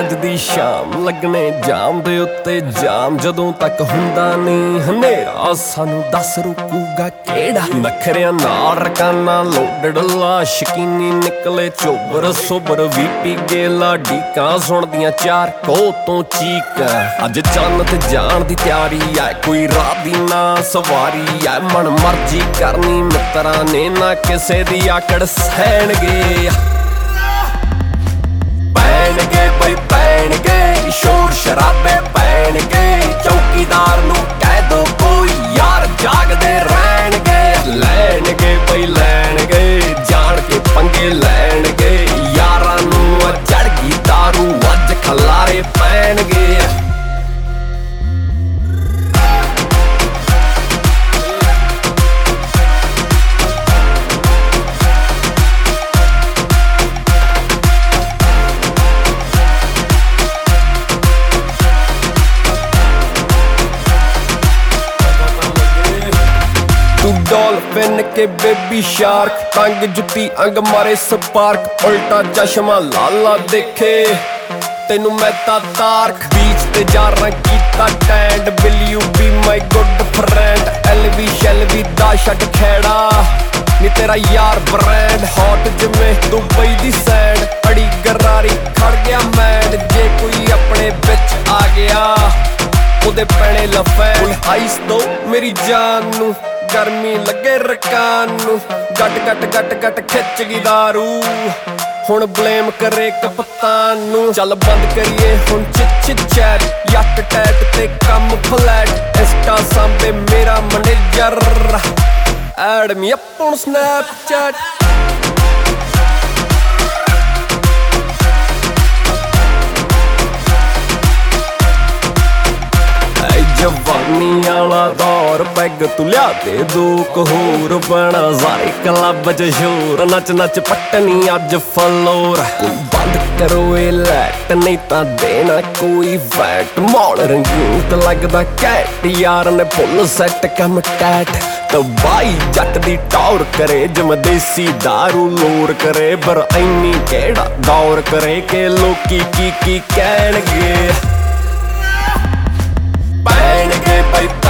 ਅੱਜ ਦੀ ਸ਼ਾਮ ਲੱਗਣੇ ਜਾਮ ਦੇ ਉੱਤੇ ਜਾਮ ਜਦੋਂ ਤੱਕ ਹੁੰਦਾ ਨਹੀਂ ਹਨੇਰਾ ਸਾਨੂੰ ਦੱਸ ਰੁਕੂਗਾ ਕਿਹੜਾ ਨਖਰਿਆਂ ਨਾਲ ਰਕਾਨਾ ਲੋਡਡ ਲਾ ਸ਼ਕੀਨੀ ਨਿਕਲੇ ਚੋਬਰ ਸੋਬਰ ਵੀ ਪੀ ਗੇਲਾ ਢੀਕਾਂ ਸੁਣਦੀਆਂ ਚਾਰ ਕੋ ਤੋਂ ਚੀਕਾਂ ਅੱਜ ਚੰਨ ਤੇ ਜਾਣ ਦੀ ਤਿਆਰੀ ਐ ਕੋਈ ਰਾਹ ਦੀ ਨਾ ਸਵਾਰੀ ਐ ਮਨ ਮਰਜੀ ਕਰਨੀ ਮਿੱਤਰਾਂ ਨੇ ਨਾ ਕਿਸੇ ਦੀ ਆਕੜ ਸਹਿਣਗੇ ਪੈਣਗੇ ਬਈ ਪੈਣਗੇ ਸ਼ੋਰ ਸ਼ਰਾਬੇ ਪੈਣਗੇ ਚੌਕੀਦਾਰ ਨੂੰ ਕਹਿ ਦੋ ਕੋਈ ਯਾਰ ਜਾਗਦੇ ਰਹਿਣਗੇ ਲੈਣਗੇ ਬਈ ਲੈਣਗੇ ਜਾਣ ਕੇ ਪੰਗੇ ਲੈਣਗੇ ਯਾਰਾਂ ਨੂੰ ਚੜ ਗਈ ਦਾਰੂ ਅੱਜ ਖਲਾਰੇ ਪੈਣਗੇ ਤੂੰ ਡੋਲਫਿਨ ਕੇ ਬੇਬੀ ਸ਼ਾਰਕ ਤੰਗ ਜੁੱਤੀ ਅੰਗ ਮਾਰੇ ਸਪਾਰਕ ਉਲਟਾ ਚਸ਼ਮਾ ਲਾਲਾ ਦੇਖੇ ਤੈਨੂੰ ਮੈਂ ਤਾਂ ਤਾਰਕ ਬੀਚ ਤੇ ਜਾਰਾਂ ਕੀਤਾ ਟੈਂਡ will you be my good friend ਐਲਵੀ ਸ਼ੈਲਵੀ ਦਾ ਛੱਡ ਖੈੜਾ ਨੀ ਤੇਰਾ ਯਾਰ ਬ੍ਰਾਂਡ ਹੌਟ ਜਿਵੇਂ ਦੁਬਈ ਦੀ ਸੈਂਡ ਅੜੀ ਗਰਾਰੀ ਖੜ ਗਿਆ ਮੈਂਡ ਜੇ ਕੋਈ ਆਪਣੇ ਵਿੱਚ ਆ ਗਿਆ ਉਹਦੇ ਪੈਣੇ ਲਫੈਣ ਆਈਸ ਦੋ ਮੇਰੀ ਜਾਨ ਨੂੰ ਗਰਮੀ ਲੱਗੇ ਰਕਾਨ ਨੂੰ ਗੱਟ ਗੱਟ ਗੱਟ ਗੱਟ ਖਿੱਚ ਗਈ ਦਾਰੂ ਹੁਣ ਬਲੇਮ ਕਰੇ ਕਪਤਾਨ ਨੂੰ ਚੱਲ ਬੰਦ ਕਰੀਏ ਹੁਣ ਚਿੱਚ ਚੈਟ ਯੱਟ ਟੈਟ ਤੇ ਕੰਮ ਫਲੈਟ ਇੰਸਟਾ ਸਾਂਭੇ ਮੇਰਾ manager add me up on Snapchat ਜਵਾਨੀ ਆਲਾ ਦੌਰ ਪੈਗ ਤੂੰ ਲਿਆ ਦੇ ਦੋ ਕਹੋਰ ਬਣਾ ਸਾਰੇ ਕਲੱਬ ਚ ਸ਼ੋਰ ਨੱਚ ਨੱਚ ਪੱਟਨੀ ਅੱਜ ਫਲੋਰ ਕੋਈ ਬੰਦ ਕਰੋ ਇਹ ਲੈਟ ਨਹੀਂ ਤਾਂ ਦੇਣਾ ਕੋਈ ਵੈਟ ਮੌਲ ਰੰਗੀਨ ਲੱਗਦਾ ਕੈਟ ਯਾਰ ਨੇ ਫੁੱਲ ਸੈੱਟ ਕੰਮ ਟੈਟ ਤਬਾਈ ਜੱਟ ਦੀ ਟੌਰ ਕਰੇ ਜਿਵੇਂ ਦੇਸੀ ਦਾਰੂ ਲੋਰ ਕਰੇ ਪਰ ਐਨੀ ਕਿਹੜਾ ਦੌਰ ਕਰੇ ਕਿ ਲੋਕੀ ਕੀ ਕਹਿਣਗੇ ਪੈਣਗੇ ਬਈ